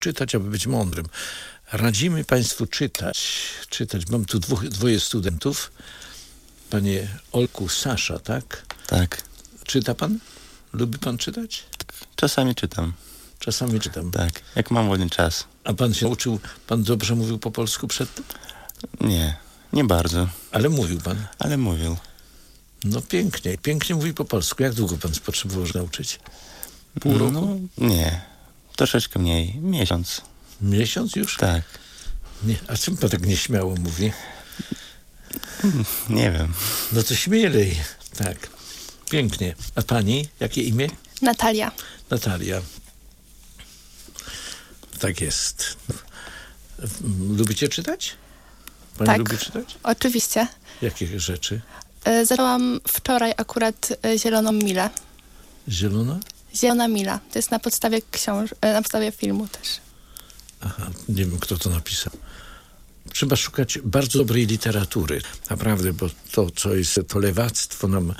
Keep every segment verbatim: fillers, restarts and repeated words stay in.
czytać, aby być mądrym. Radzimy Państwu czytać. czytać. Mam tu dwóch, dwoje studentów. Panie Olku, Sasza, tak? Tak. Czyta Pan? Lubi Pan czytać? Czasami czytam. Czasami czytam. Tak, jak mam wolny czas. A Pan się nauczył, Pan dobrze mówił po polsku przedtem? Nie, nie bardzo. Ale mówił Pan? Ale mówił. No pięknie, pięknie mówi po polsku. Jak długo Pan potrzebował się nauczyć? Pół roku? No, nie, troszeczkę mniej. Miesiąc. Miesiąc już? Tak. Nie. A czym Pan tak nieśmiało mówi? Nie wiem. No to śmielej. Tak. Pięknie. A Pani? Jakie imię? Natalia. Natalia. Tak jest. Lubicie czytać? Pani Tak, lubi czytać? Oczywiście. Jakie rzeczy? Y, Zaczęłam wczoraj akurat y, Zieloną Milę. Zielona? Zielona Mila. To jest na podstawie książ- y, na podstawie filmu też. Aha, nie wiem, kto to napisał. Trzeba szukać bardzo dobrej literatury. Naprawdę, bo to, co jest, to lewactwo nam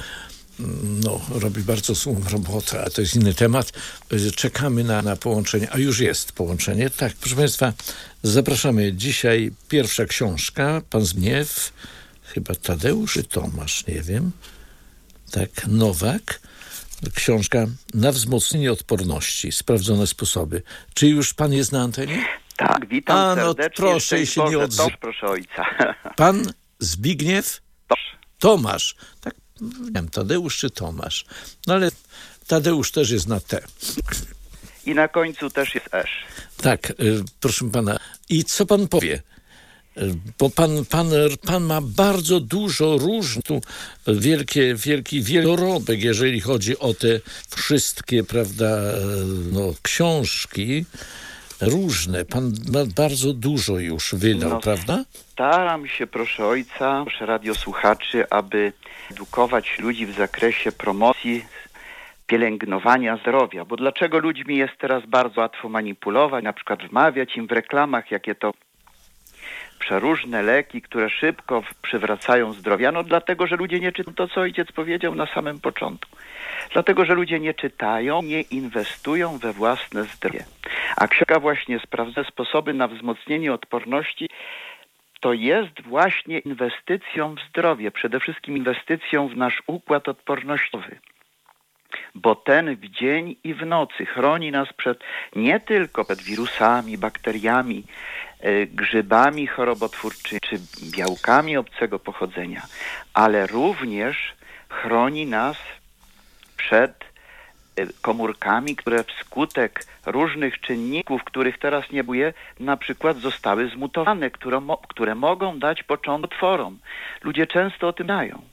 no, robi bardzo złą robotę, a to jest inny temat. Czekamy na, na połączenie, a już jest połączenie. Tak, proszę Państwa, zapraszamy. Dzisiaj pierwsza książka, Pan Zbigniew, chyba Tadeusz czy Tomasz, nie wiem. Tak, Nowak. Książka Na wzmocnienie odporności. Sprawdzone sposoby. Czy już Pan jest na antenie? Tak, witam A, no, serdecznie. proszę się nie odzywać. Proszę ojca. Pan Zbigniew? Tosz. Tomasz. Tak, nie wiem, Tadeusz czy Tomasz. No ale Tadeusz też jest na T. I na końcu też jest esz. Tak, y, proszę pana. I co pan powie? Y, Bo pan, pan, pan ma bardzo dużo różnych, tu wielkie, wielki wielorobek, jeżeli chodzi o te wszystkie, prawda, no, książki różne. Pan ma bardzo dużo już wydał, No, prawda? Staram się, proszę ojca, proszę radiosłuchaczy, aby edukować ludzi w zakresie promocji, pielęgnowania zdrowia. Bo dlaczego ludźmi jest teraz bardzo łatwo manipulować, na przykład wmawiać im w reklamach, jakie to przeróżne leki, które szybko przywracają zdrowia? No dlatego, że ludzie nie czytają to, co ojciec powiedział na samym początku. Dlatego, że ludzie nie czytają, nie inwestują we własne zdrowie. A książka właśnie Sprawdzone sposoby na wzmocnienie odporności to jest właśnie inwestycją w zdrowie, przede wszystkim inwestycją w nasz układ odpornościowy. Bo ten w dzień i w nocy chroni nas przed nie tylko przed wirusami, bakteriami, y, grzybami chorobotwórczymi czy białkami obcego pochodzenia, ale również chroni nas przed y, komórkami, które wskutek różnych czynników, których teraz nie buję, na przykład zostały zmutowane, które, mo- które mogą dać początek otworom. Ludzie często o tym znają.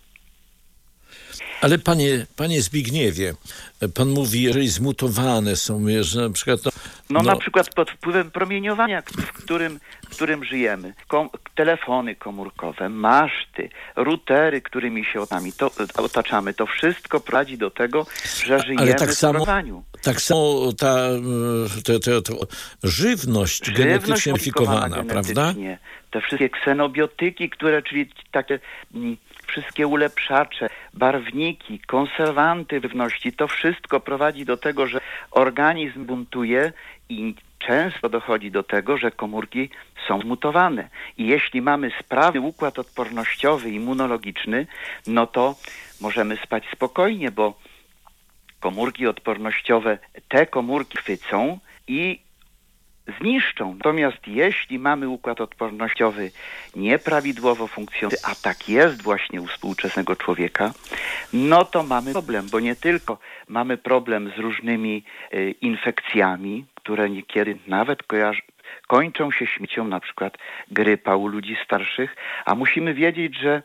Ale panie, panie Zbigniewie, pan mówi, jeżeli zmutowane są, że na przykład... No, No, no na przykład pod wpływem promieniowania, w którym, w którym żyjemy. Kom- telefony komórkowe, maszty, routery, którymi się otaczamy, to, otaczamy. To wszystko prowadzi do tego, że żyjemy ale tak w samo, prowadzeniu. tak samo ta te, te, te, żywność, Żywność genetycznie modyfikowana modyfikowana, prawda? genetycznie. Te wszystkie ksenobiotyki, które, czyli takie mm, wszystkie ulepszacze, barwniki, konserwanty żywności, to wszystko prowadzi do tego, że organizm buntuje i często dochodzi do tego, że komórki są zmutowane. I jeśli mamy sprawny układ odpornościowy, immunologiczny, no to możemy spać spokojnie, bo komórki odpornościowe te komórki chwycą i zniszczą. Natomiast jeśli mamy układ odpornościowy nieprawidłowo funkcjonujący, a tak jest właśnie u współczesnego człowieka, no to mamy problem, bo nie tylko mamy problem z różnymi y, infekcjami, które niekiedy nawet kojarzą, kończą się śmiercią, na przykład grypa u ludzi starszych, a musimy wiedzieć, że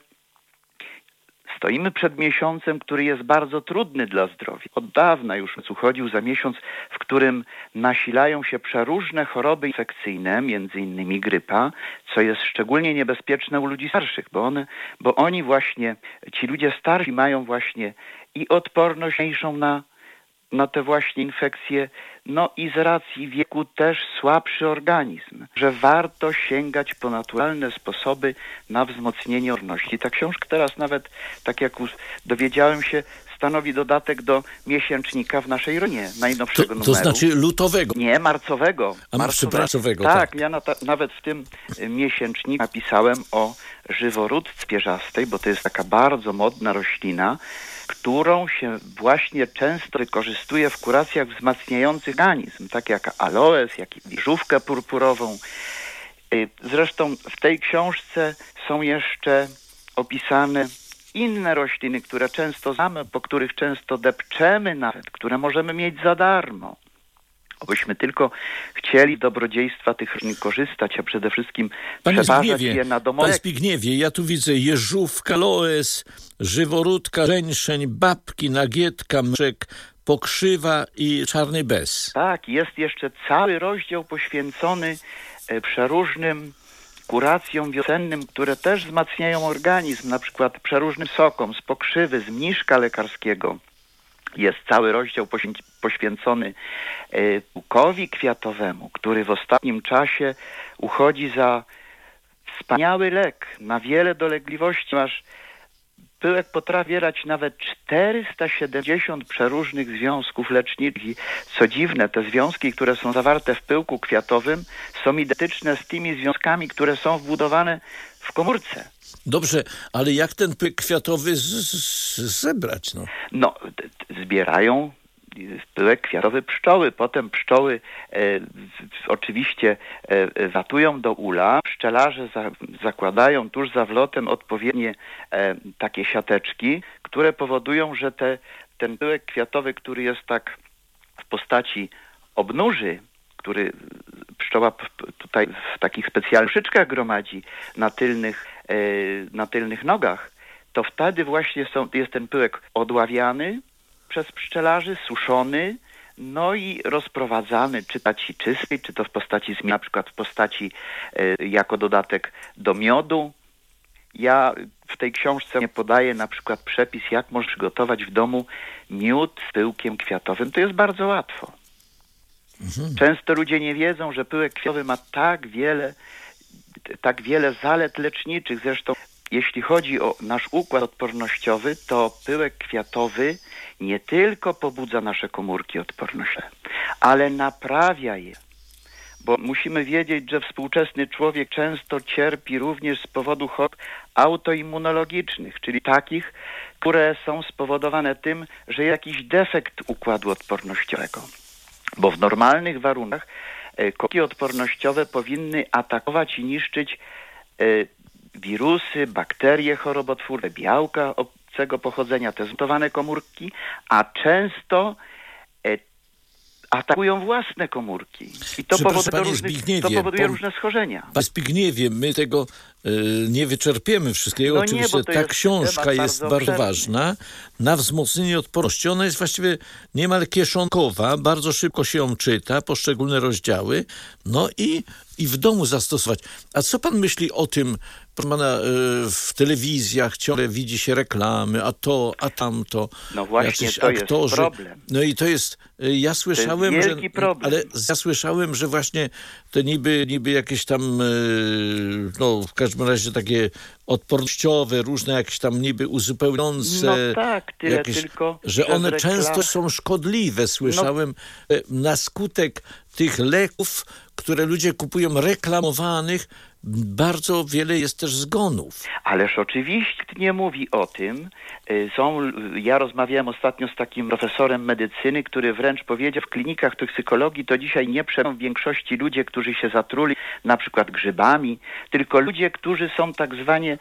stoimy przed miesiącem, który jest bardzo trudny dla zdrowia. Od dawna już uchodził za miesiąc, w którym nasilają się przeróżne choroby infekcyjne, między innymi grypa, co jest szczególnie niebezpieczne u ludzi starszych, bo one, bo oni właśnie, ci ludzie starsi mają właśnie i odporność mniejszą na, na te właśnie infekcje, no i z racji wieku też słabszy organizm, że warto sięgać po naturalne sposoby na wzmocnienie odporności. Ta książka teraz nawet, tak jak dowiedziałem się, stanowi dodatek do miesięcznika w naszej rodzinie, To, najnowszego to numeru. znaczy lutowego. Nie, marcowego. A marcowego. przepraszowego, Tak, tak. ja nata- nawet w tym y, miesięczniku napisałem o żyworódce pierzastej, bo to jest taka bardzo modna roślina, którą się właśnie często wykorzystuje w kuracjach wzmacniających organizm, tak jak aloes, jak i żółwkę purpurową. Y, Zresztą w tej książce są jeszcze opisane inne rośliny, które często znamy, po których często depczemy nawet, które możemy mieć za darmo. Obyśmy tylko chcieli dobrodziejstwa tych roślin korzystać, a przede wszystkim Panie przeważać Zbigniewie, je na Panie domowe. Zbigniewie, ja tu widzę jeżówka, loes, żyworódka, żeńszeń, babki, nagietka, mrzek, pokrzywa i czarny bez. Tak, jest jeszcze cały rozdział poświęcony e, przeróżnym kuracjom wiosennym, które też wzmacniają organizm, na przykład przeróżnym sokom z pokrzywy, z mniszka lekarskiego. Jest cały rozdział poświęc- poświęcony e, pukowi kwiatowemu, który w ostatnim czasie uchodzi za wspaniały lek na wiele dolegliwości. Masz pyłek potrafi zawierać nawet czterysta siedemdziesiąt przeróżnych związków leczniczych. I co dziwne, te związki, które są zawarte w pyłku kwiatowym, są identyczne z tymi związkami, które są wbudowane w komórce. Dobrze, ale jak ten pyk kwiatowy z, z, zebrać? No? No, t- t- zbierają pyłek kwiatowy pszczoły. Potem pszczoły e, w, oczywiście e, watują do ula. Pszczelarze za, zakładają tuż za wlotem odpowiednie e, takie siateczki, które powodują, że te, ten pyłek kwiatowy, który jest tak w postaci obnuży, który pszczoła p- tutaj w takich specjalnych szyczkach gromadzi na tylnych, e, na tylnych nogach, to wtedy właśnie są, jest ten pyłek odławiany przez pszczelarzy, suszony, no i rozprowadzany, czy w postaci czystej, czy to w postaci zmian, na przykład w postaci e, jako dodatek do miodu. Ja w tej książce nie podaję na przykład przepis, jak można przygotować w domu miód z pyłkiem kwiatowym. To jest bardzo łatwo. Mhm. Często ludzie nie wiedzą, że pyłek kwiatowy ma tak wiele, tak wiele zalet leczniczych. Zresztą jeśli chodzi o nasz układ odpornościowy, to pyłek kwiatowy nie tylko pobudza nasze komórki odpornościowe, ale naprawia je. Bo musimy wiedzieć, że współczesny człowiek często cierpi również z powodu chorób autoimmunologicznych, czyli takich, które są spowodowane tym, że jest jakiś defekt układu odpornościowego. Bo w normalnych warunkach e, komórki odpornościowe powinny atakować i niszczyć e, wirusy, bakterie chorobotwórcze, białka obcego pochodzenia, te zmutowane komórki, a często e, atakują własne komórki. I to powoduje, różnych, to powoduje różne schorzenia. Panie Zbigniewie, my tego y, nie wyczerpiemy wszystkiego. No Oczywiście nie, bo to ta jest książka temat jest bardzo bardzo obszerny. ważna na wzmocnienie odporności. Ona jest właściwie niemal kieszonkowa, bardzo szybko się ją czyta, poszczególne rozdziały, no i, i w domu zastosować. A co pan myśli o tym, proszę pana, y, w telewizjach ciągle widzi się reklamy, a to, a tamto. No właśnie, jacyś to aktorzy. jest problem. No i to jest, y, ja słyszałem, wielki że, problem. ale ja słyszałem, że właśnie te niby, niby jakieś tam, y, no w każdym razie takie odpornościowe, różne jakieś tam niby uzupełniające. No tak, tyle jakieś, tylko, że że one w reklam- często są szkodliwe. Słyszałem no. na skutek tych leków, które ludzie kupują reklamowanych, bardzo wiele jest też zgonów. Ależ oczywiście nie mówi o tym. Są, ja rozmawiałem ostatnio z takim profesorem medycyny, który wręcz powiedział, w klinikach toksykologii to dzisiaj nie przechodzą w większości ludzie, którzy się zatruli na przykład grzybami, tylko ludzie, którzy są tak zwanie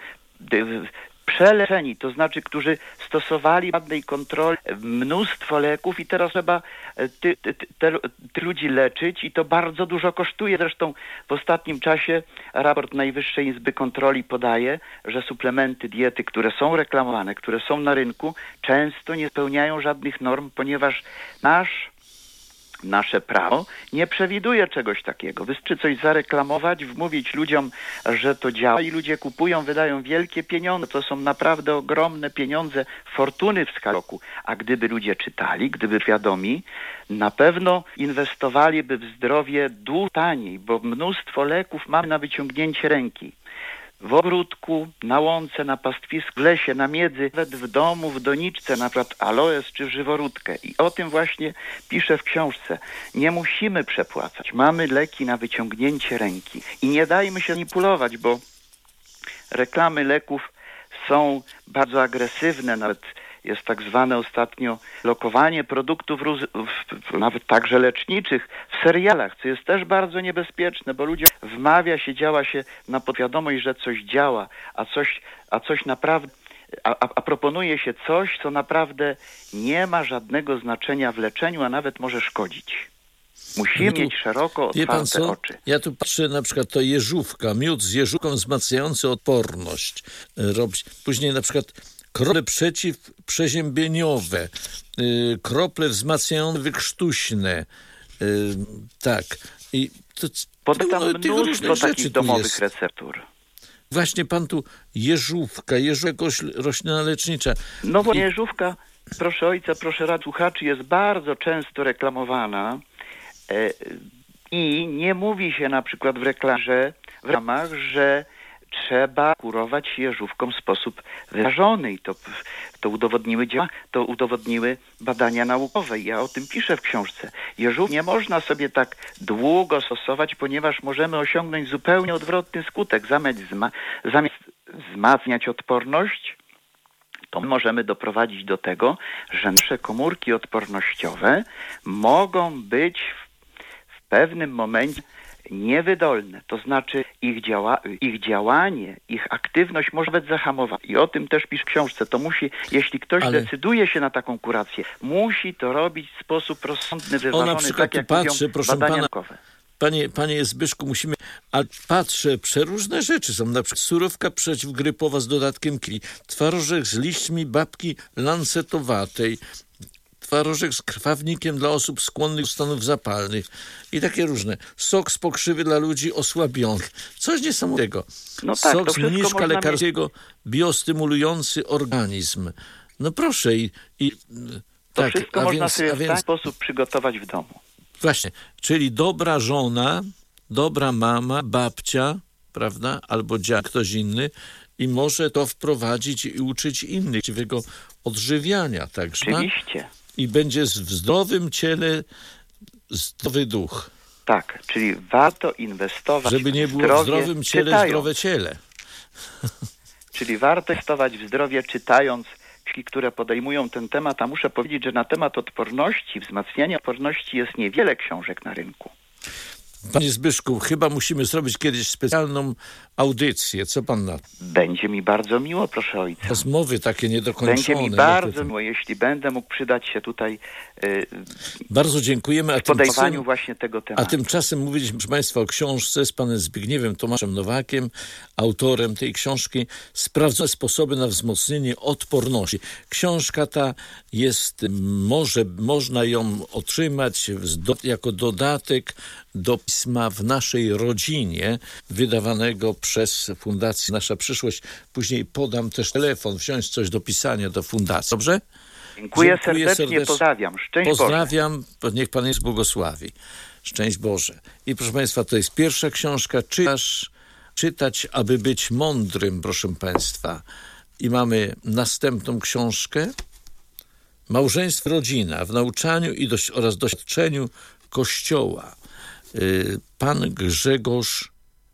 przeleczeni, to znaczy, którzy stosowali żadnej kontroli mnóstwo leków i teraz trzeba ty, ty, ty, te, ty ludzi leczyć i to bardzo dużo kosztuje. Zresztą w ostatnim czasie raport Najwyższej Izby Kontroli podaje, że suplementy diety, które są reklamowane, które są na rynku, często nie spełniają żadnych norm, ponieważ nasz Nasze prawo nie przewiduje czegoś takiego. Wystarczy coś zareklamować, wmówić ludziom, że to działa i ludzie kupują, wydają wielkie pieniądze. To są naprawdę ogromne pieniądze, fortuny w skali roku. A gdyby ludzie czytali, gdyby świadomi, na pewno inwestowaliby w zdrowie dużo taniej, bo mnóstwo leków mamy na wyciągnięcie ręki. w ogródku, na łące, na pastwisku, w lesie, na miedzy, nawet w domu, w doniczce, na przykład aloes czy żyworódkę. I o tym właśnie piszę w książce. Nie musimy przepłacać. Mamy leki na wyciągnięcie ręki. I nie dajmy się manipulować, bo reklamy leków są bardzo agresywne, nawet jest tak zwane ostatnio lokowanie produktów, nawet także leczniczych, w serialach, co jest też bardzo niebezpieczne, bo ludziom wmawia się, działa się na podwiadomość, że coś działa, a coś, a coś naprawdę, a, a proponuje się coś, co naprawdę nie ma żadnego znaczenia w leczeniu, a nawet może szkodzić. Musimy tu mieć szeroko otwarte oczy. Ja tu patrzę, na przykład to jeżówka, miód z jeżówką wzmacniający odporność robić. Później na przykład krople przeciwprzeziębieniowe, yy, krople wzmacniające wykrztuśne, yy, tak. I to, Potem tam mnóstwo takich domowych jest. Receptur. Właśnie pan tu jeżówka, jeżówka roślina lecznicza. No bo jeżówka, proszę ojca, proszę rad słuchaczy, jest bardzo często reklamowana yy, i nie mówi się na przykład w reklamie, w ramach, że trzeba kurować jeżówką w sposób wyrażony i to, to, udowodniły, to udowodniły badania naukowe. Ja o tym piszę w książce. Jeżów nie można sobie tak długo stosować, ponieważ możemy osiągnąć zupełnie odwrotny skutek. Zamiast, zma- zamiast wzmacniać odporność, to możemy doprowadzić do tego, że nasze komórki odpornościowe mogą być w, w pewnym momencie niewydolne, to znaczy ich, działa, ich działanie, ich aktywność może być zahamowana. I o tym też pisz w książce. To musi, jeśli ktoś Ale... decyduje się na taką kurację, musi to robić w sposób rozsądny, wyważony, o, na przykład tak jak patrzę, proszę badania pana, naukowe. Panie, panie Zbyszku, musimy... Ale patrzę, przeróżne rzeczy są. Na przykład surówka przeciwgrypowa z dodatkiem kili, twarożek z liśćmi babki lancetowatej, twarożek z krwawnikiem dla osób skłonnych do stanów zapalnych i takie różne. Sok z pokrzywy dla ludzi osłabionych. Coś niesamowitego. No tak, Sok z mniszka lekarskiego mieć... biostymulujący organizm. No proszę i... i to tak, wszystko a można więc, sobie a w więc... ten sposób przygotować w domu. Właśnie, czyli dobra żona, dobra mama, babcia, prawda, albo dziad, ktoś inny i może to wprowadzić i uczyć innych właściwego odżywiania, także. Oczywiście. I będzie w zdrowym ciele zdrowy duch. Tak, czyli warto inwestować Żeby nie w było zdrowie, w zdrowym ciele czytając. zdrowe ciele. Czyli warto inwestować w zdrowie, czytając książki, które podejmują ten temat, a muszę powiedzieć, że na temat odporności, wzmacniania odporności jest niewiele książek na rynku. Panie Zbyszku, chyba musimy zrobić kiedyś specjalną audycję. Co pan na to? Będzie mi bardzo miło, proszę ojca. Rozmowy takie niedokończone. Będzie mi bardzo miło, jeśli będę mógł przydać się tutaj yy, bardzo dziękujemy. A w podejmowaniu tymczasem, właśnie tego tematu. A tymczasem mówiliśmy, proszę państwa, o książce z panem Zbigniewem Tomaszem Nowakiem, autorem tej książki, Sprawdzone sposoby na wzmocnienie odporności. Książka ta jest, może, można ją otrzymać do, jako dodatek do pisma W naszej rodzinie, wydawanego przez Fundację Nasza Przyszłość. Później podam też telefon, wziąć coś do pisania do fundacji. Dobrze? Dziękuję, Dziękuję serdecznie, serdecznie, pozdrawiam. Szczęść Pozdrawiam, Boże. Niech Pan jest błogosławi. Szczęść Boże. I proszę państwa, to jest pierwsza książka, Czytasz, czytać, aby być mądrym, proszę państwa. I mamy następną książkę, Małżeństwo, rodzina, w nauczaniu i dość, oraz doświadczeniu Kościoła. Pan Grzegorz,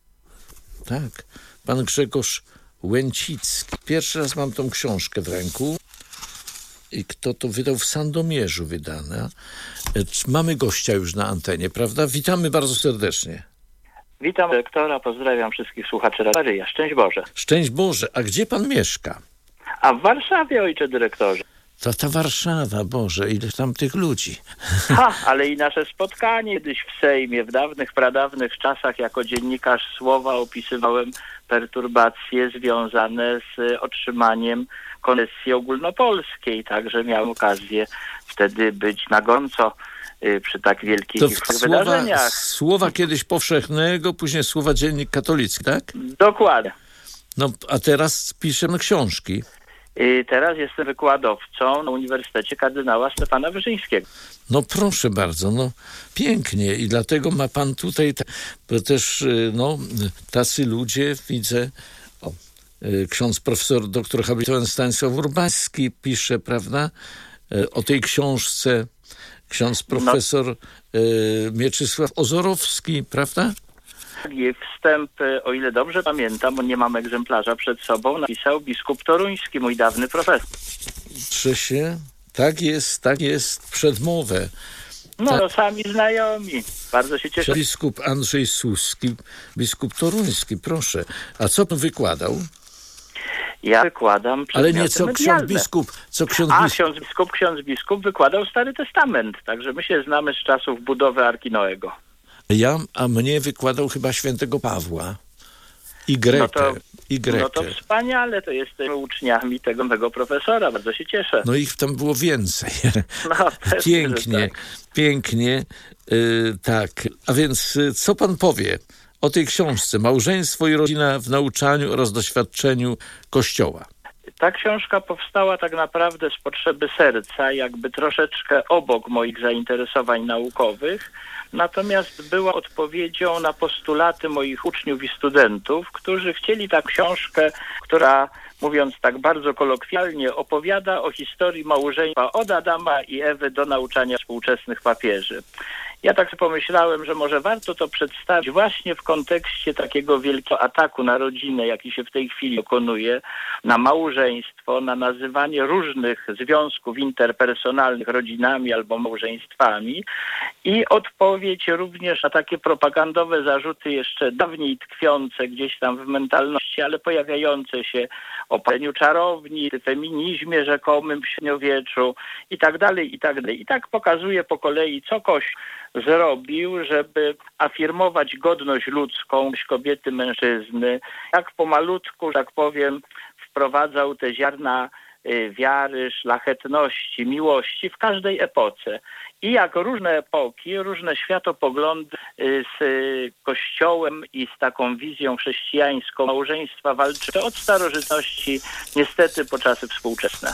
tak, pan Grzegorz Łęcicki. Pierwszy raz mam tą książkę w ręku. I kto to wydał? W Sandomierzu wydana. Mamy gościa już na antenie, prawda? Witamy bardzo serdecznie. Witam dyrektora, pozdrawiam wszystkich słuchaczy Radia. Szczęść Boże. Szczęść Boże. A gdzie pan mieszka? A w Warszawie, ojcze dyrektorze. To ta Warszawa, Boże, ile tam tych ludzi. Ha, ale i nasze spotkanie kiedyś w Sejmie, w dawnych, pradawnych czasach, jako dziennikarz Słowa opisywałem perturbacje związane z otrzymaniem koncesji ogólnopolskiej. Także miałem okazję wtedy być na gorąco y, przy tak wielkich to w wydarzeniach. Słowa, słowa kiedyś powszechnego, później Słowa Dziennik Katolicki, tak? Dokładnie. No, a teraz piszę książki. Teraz jestem wykładowcą na Uniwersytecie Kardynała Stefana Wyszyńskiego. No proszę bardzo, no pięknie i dlatego ma pan tutaj, bo też no tacy ludzie widzę, ksiądz profesor doktor habilitowany Stanisław Urbański pisze, prawda, o tej książce. Ksiądz profesor no. Mieczysław Ozorowski, prawda? I wstęp, o ile dobrze pamiętam, bo nie mam egzemplarza przed sobą, napisał biskup toruński, mój dawny profesor. Czy się? Tak jest, tak jest, przedmowę. No, to sami znajomi. Bardzo się cieszę. Biskup Andrzej Suski, biskup toruński, proszę. A co pan wykładał? Ja wykładam Ale nie co medialne. ksiądz biskup, co ksiądz A, biskup. ksiądz biskup, ksiądz biskup wykładał Stary Testament, także my się znamy z czasów budowy Arki Noego. Ja, a mnie wykładał chyba świętego Pawła. I Grekę. No to, I Grekę. no to wspaniale, to jesteśmy uczniami tego mego profesora, bardzo się cieszę. No ich tam było więcej. No, pięknie, tak. pięknie. Yy, tak, a więc y, co pan powie o tej książce Małżeństwo i rodzina w nauczaniu oraz doświadczeniu Kościoła? Ta książka powstała tak naprawdę z potrzeby serca, jakby troszeczkę obok moich zainteresowań naukowych, natomiast była odpowiedzią na postulaty moich uczniów i studentów, którzy chcieli tę książkę, która, mówiąc tak bardzo kolokwialnie, opowiada o historii małżeństwa od Adama i Ewy do nauczania współczesnych papieży. Ja tak sobie pomyślałem, że może warto to przedstawić właśnie w kontekście takiego wielkiego ataku na rodzinę, jaki się w tej chwili dokonuje, na małżeństwo, na nazywanie różnych związków interpersonalnych rodzinami albo małżeństwami i odpowiedź również na takie propagandowe zarzuty jeszcze dawniej tkwiące gdzieś tam w mentalności, ale pojawiające się o paleniu czarowni, feminizmie rzekomym w średniowieczu i tak dalej, i tak dalej. I tak pokazuje po kolei, co Kościół zrobił, żeby afirmować godność ludzką kobiety, mężczyzny, jak pomalutku, tak powiem, wprowadzał te ziarna wiary, szlachetności, miłości w każdej epoce. I jak różne epoki, różne światopoglądy z Kościołem i z taką wizją chrześcijańską małżeństwa walczy od starożytności, niestety po czasy współczesne.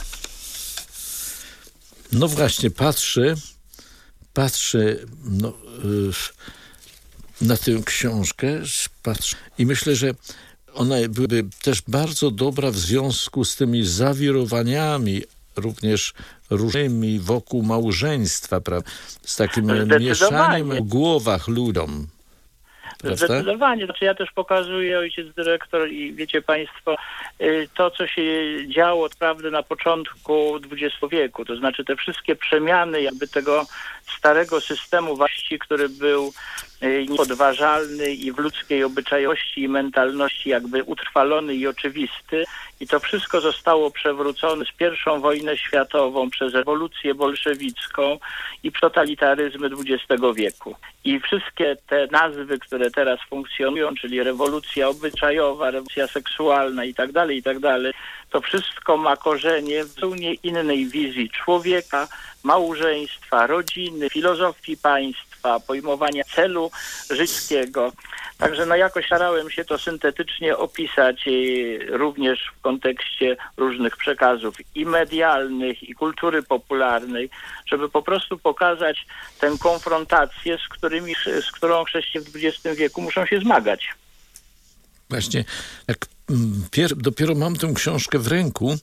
No właśnie, patrzę, patrzę no, na tę książkę patrzę, i myślę, że ona byłaby też bardzo dobra w związku z tymi zawirowaniami, również różnymi wokół małżeństwa, prawda? Z takim mieszaniem w głowach ludziom. Prawda? Zdecydowanie. Znaczy ja też pokazuję, ojciec dyrektor, i wiecie państwo, to, co się działo prawda, na początku dwudziestego wieku. To znaczy te wszystkie przemiany jakby tego starego systemu właści, który był niepodważalny i w ludzkiej obyczajowości i mentalności jakby utrwalony i oczywisty. I to wszystko zostało przewrócone z pierwszą wojnę światową, przez rewolucję bolszewicką i totalitaryzmy dwudziestego wieku. I wszystkie te nazwy, które teraz funkcjonują, czyli rewolucja obyczajowa, rewolucja seksualna i tak dalej, i tak dalej, to wszystko ma korzenie w zupełnie innej wizji człowieka, małżeństwa, rodziny, filozofii państwa, pojmowania celu życkiego. Także no jakoś starałem się to syntetycznie opisać również w kontekście różnych przekazów i medialnych, i kultury popularnej, żeby po prostu pokazać tę konfrontację, z, którymi, z którą chrześcijanie w dwudziestym wieku muszą się zmagać. Właśnie, jak pier- dopiero mam tę książkę w ręku,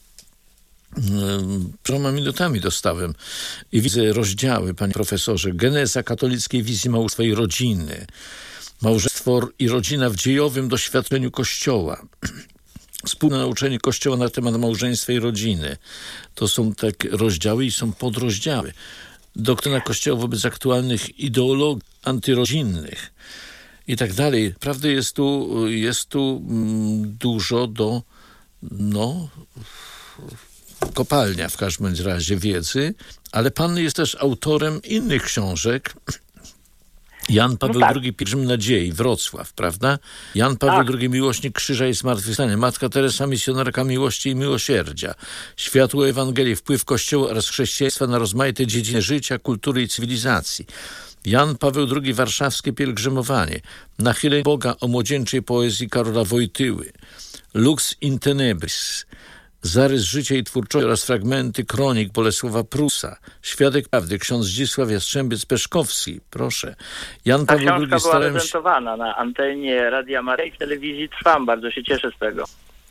trzema minutami dostałem i widzę rozdziały, panie profesorze, geneza katolickiej wizji małżeństwa i rodziny, małżeństwo i rodzina w dziejowym doświadczeniu Kościoła, wspólne nauczenie Kościoła na temat małżeństwa i rodziny. To są takie rozdziały i są podrozdziały. Doktryna Kościoła wobec aktualnych ideologii antyrodzinnych i tak dalej. Prawda, jest tu, jest tu mm, dużo do, no, kopalnia w każdym razie wiedzy, ale pan jest też autorem innych książek. Jan Paweł no tak. drugi, Pielgrzym Nadziei, Wrocław, prawda? Jan Paweł tak. drugi, Miłośnik Krzyża i Zmartwychwstania. Matka Teresa, Misjonarka Miłości i Miłosierdzia. Światło Ewangelii, wpływ Kościoła oraz chrześcijaństwa na rozmaite dziedziny życia, kultury i cywilizacji. Jan Paweł drugi, Warszawskie Pielgrzymowanie. Nachylenie Boga o młodzieńczej poezji Karola Wojtyły. Lux in tenebris. Zarys życia i twórczości oraz fragmenty kronik Bolesława Prusa. Świadek prawdy, ksiądz Zdzisław Jastrzębiec-Peszkowski. Proszę. Jan Paweł drugi, była prezentowana na antenie Radia Maryja i w telewizji Trwam. Bardzo się cieszę z tego.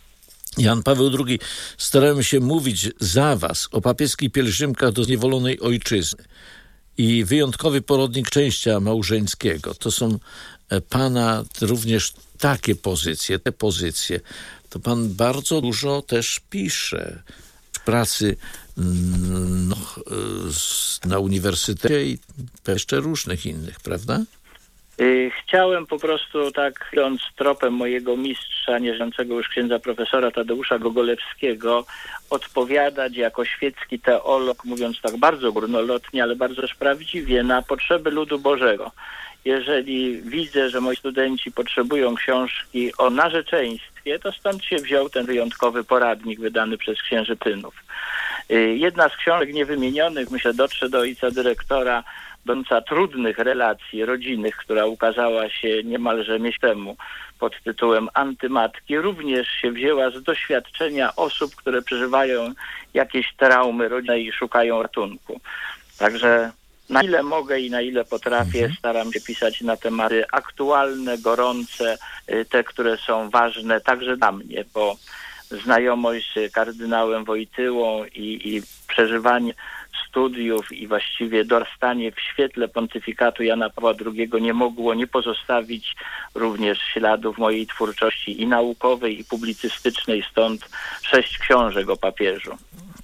Jan Paweł drugi, starałem się mówić za was o papieskich pielgrzymkach do zniewolonej ojczyzny i wyjątkowy porodnik szczęścia małżeńskiego. To są pana również takie pozycje, te pozycje. To pan bardzo dużo też pisze w pracy no, na uniwersytecie i jeszcze różnych innych, prawda? Chciałem po prostu, tak idąc tropem mojego mistrza, nieżyjącego już księdza profesora Tadeusza Gogolewskiego, odpowiadać jako świecki teolog, mówiąc tak bardzo górnolotnie, ale bardzo też prawdziwie, na potrzeby ludu Bożego. Jeżeli widzę, że moi studenci potrzebują książki o narzeczeństwie, to stąd się wziął ten wyjątkowy poradnik wydany przez księży Tynów. Jedna z książek niewymienionych, myślę, dotrze do ojca dyrektora, dotycząca trudnych relacji rodzinnych, która ukazała się niemalże miesiąc temu pod tytułem Antymatki, również się wzięła z doświadczenia osób, które przeżywają jakieś traumy rodzinne i szukają ratunku. Także na ile mogę i na ile potrafię, staram się pisać na tematy aktualne, gorące, te, które są ważne także dla mnie, bo znajomość z kardynałem Wojtyłą i, i przeżywanie studiów i właściwie dorastanie w świetle pontyfikatu Jana Pawła drugiego nie mogło nie pozostawić również śladów mojej twórczości i naukowej, i publicystycznej, stąd sześć książek o papieżu.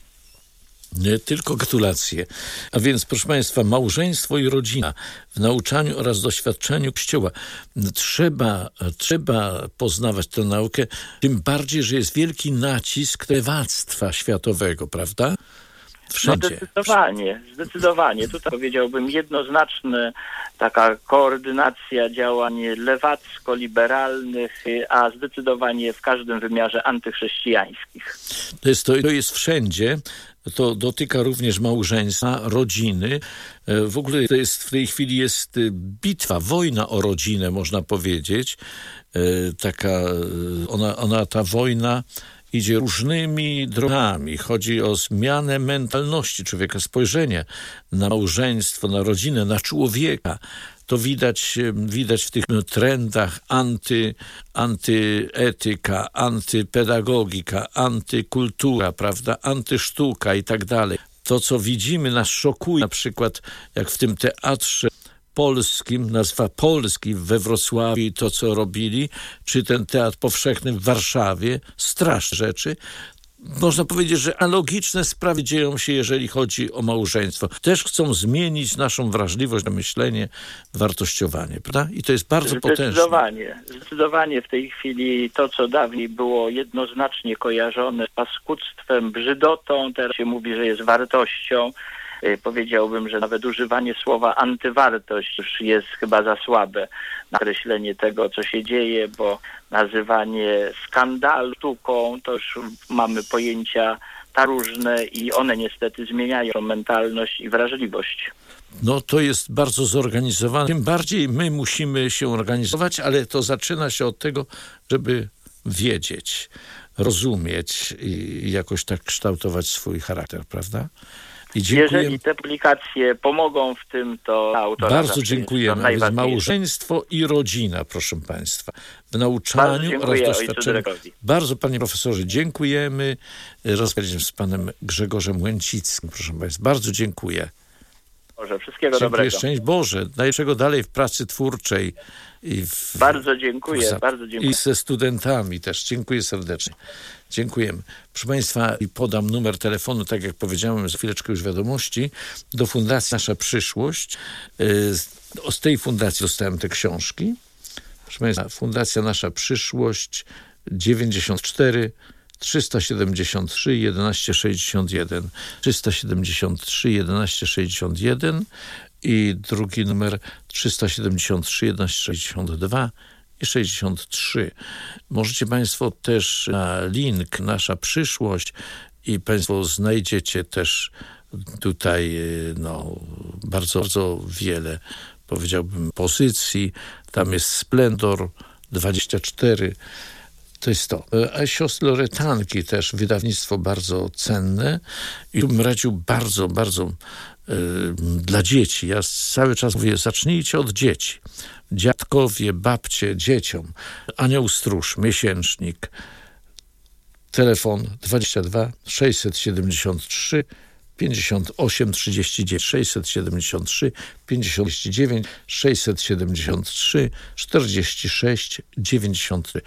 Nie tylko gratulacje. A więc, proszę Państwa, małżeństwo i rodzina w nauczaniu oraz doświadczeniu Kościoła. Trzeba, trzeba poznawać tę naukę, tym bardziej, że jest wielki nacisk lewactwa światowego, prawda? Wszędzie. No zdecydowanie, zdecydowanie. Tutaj powiedziałbym jednoznaczna taka koordynacja działań lewacko-liberalnych, a zdecydowanie w każdym wymiarze antychrześcijańskich. To jest, to, to jest wszędzie. To dotyka również małżeństwa, rodziny. W ogóle to jest, w tej chwili jest bitwa, wojna o rodzinę, można powiedzieć. Taka, ona, ona ta wojna idzie różnymi drogami. Chodzi o zmianę mentalności człowieka, spojrzenie na małżeństwo, na rodzinę, na człowieka. To widać, widać w tych trendach anty, antyetyka, antypedagogika, antykultura, prawda, antysztuka i tak dalej. To, co widzimy, nas szokuje. Na przykład jak w tym teatrze polskim, nazwa Polski we Wrocławiu i to, co robili, czy ten Teatr Powszechny w Warszawie, straszne rzeczy. Można powiedzieć, że analogiczne sprawy dzieją się, jeżeli chodzi o małżeństwo. Też chcą zmienić naszą wrażliwość na myślenie, wartościowanie, prawda? I to jest bardzo potężne. Zdecydowanie. Zdecydowanie w tej chwili to, co dawniej było jednoznacznie kojarzone z paskudztwem, brzydotą, teraz się mówi, że jest wartością. Powiedziałbym, że nawet używanie słowa antywartość już jest chyba za słabe na określenie tego, co się dzieje, bo nazywanie skandalu sztuką, to już mamy pojęcia tak różne i one niestety zmieniają mentalność i wrażliwość. No to jest bardzo zorganizowane. Tym bardziej my musimy się organizować, ale to zaczyna się od tego, żeby wiedzieć, rozumieć i jakoś tak kształtować swój charakter, prawda? I jeżeli te publikacje pomogą w tym, to autora bardzo dziękujemy. A więc małżeństwo i rodzina, proszę Państwa, w nauczaniu oraz doświadczeniu. Bardzo, panie profesorze, dziękujemy. Rozmawialiśmy z panem Grzegorzem Łęcickim, proszę Państwa. Bardzo dziękuję. Boże, wszystkiego dziękuję, dobrego. Szczęść Boże. Najlepszego dalej w pracy twórczej. I w, bardzo dziękuję, w, bardzo dziękuję. I ze studentami też. Dziękuję serdecznie. Dziękujemy. Proszę Państwa, i podam numer telefonu, tak jak powiedziałem, za chwileczkę już wiadomości, do Fundacji Nasza Przyszłość. Z tej fundacji dostałem te książki. Proszę Państwa, Fundacja Nasza Przyszłość dziewięćdziesiąt cztery trzysta siedemdziesiąt trzy jedenaście sześćdziesiąt jeden trzysta siedemdziesiąt trzy jedenaście sześćdziesiąt jeden i drugi numer trzysta siedemdziesiąt trzy jedenaście sześćdziesiąt dwa i sześćdziesiąt trzy. Możecie Państwo też na link Nasza Przyszłość i Państwo znajdziecie też tutaj no, bardzo, bardzo wiele, powiedziałbym, pozycji. Tam jest Splendor dwadzieścia cztery. To jest to. A siostry Loretanki też, wydawnictwo bardzo cenne i tu bym radził bardzo, bardzo yy, dla dzieci. Ja cały czas mówię, zacznijcie od dzieci. Dziadkowie, babcie, dzieciom. Anioł Stróż, miesięcznik. telefon dwadzieścia dwa sześćset siedemdziesiąt trzy pięćdziesiąt osiem trzydzieści dziewięć, sześćset siedemdziesiąt trzy pięćdziesiąt dziewięć, sześćset siedemdziesiąt trzy czterdzieści sześć dziewięćdziesiąt